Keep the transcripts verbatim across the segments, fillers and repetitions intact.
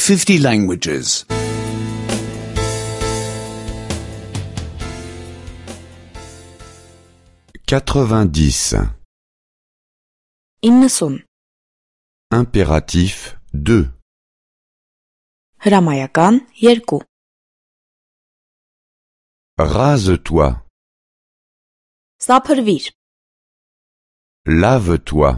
fifty languages. quatre-vingt-dix. իննսուն Impératif deux. հրամայական երկու Rase-toi. սափրվիր Lave-toi.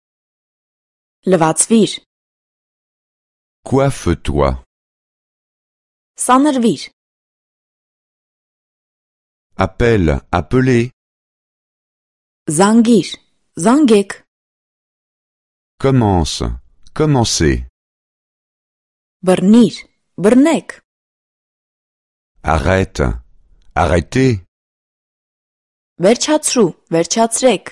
լվացվիր Coiffe-toi. սանրվիր Appelle, appelez. զանգիր զանգեք Commence, commencez. բռնիր բռնեք Arrête, arrêtez. վերջացրու վերջացրեք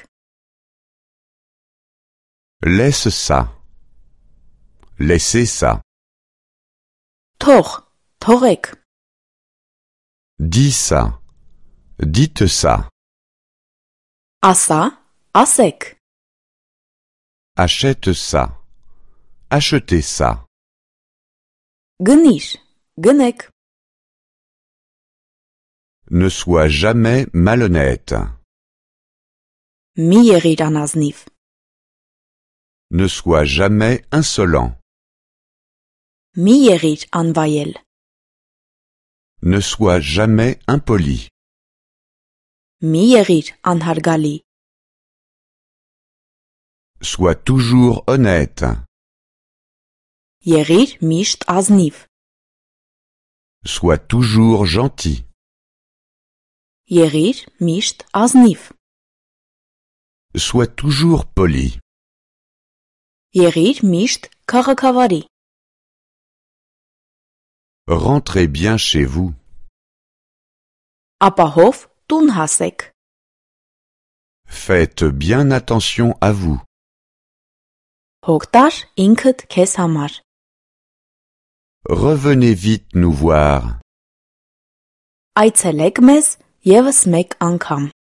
Laisse ça. Laissez ça. թող թողեք Dis ça. Dites ça. ասա ասեք Achète ça. Achetez ça. գնիր գնեք Ne sois jamais malhonnête. մի եղիր անազնիվ Ne sois jamais insolent. մի եղիր անվայել Ne sois jamais impoli. մի եղիր անհարգալի Sois toujours honnête. եղիր միշտ ազնիվ Sois toujours gentil. եղիր միշտ ազնիվ Sois toujours poli. եղիր միշտ քաղաքավարի Rentrez bien chez vous. ապահով տուն հասեք Faites bien attention à vous. հոգ տար ինքդ քեզ համար Revenez vite nous voir. այցելեք մեզ ևս մեկ անգամ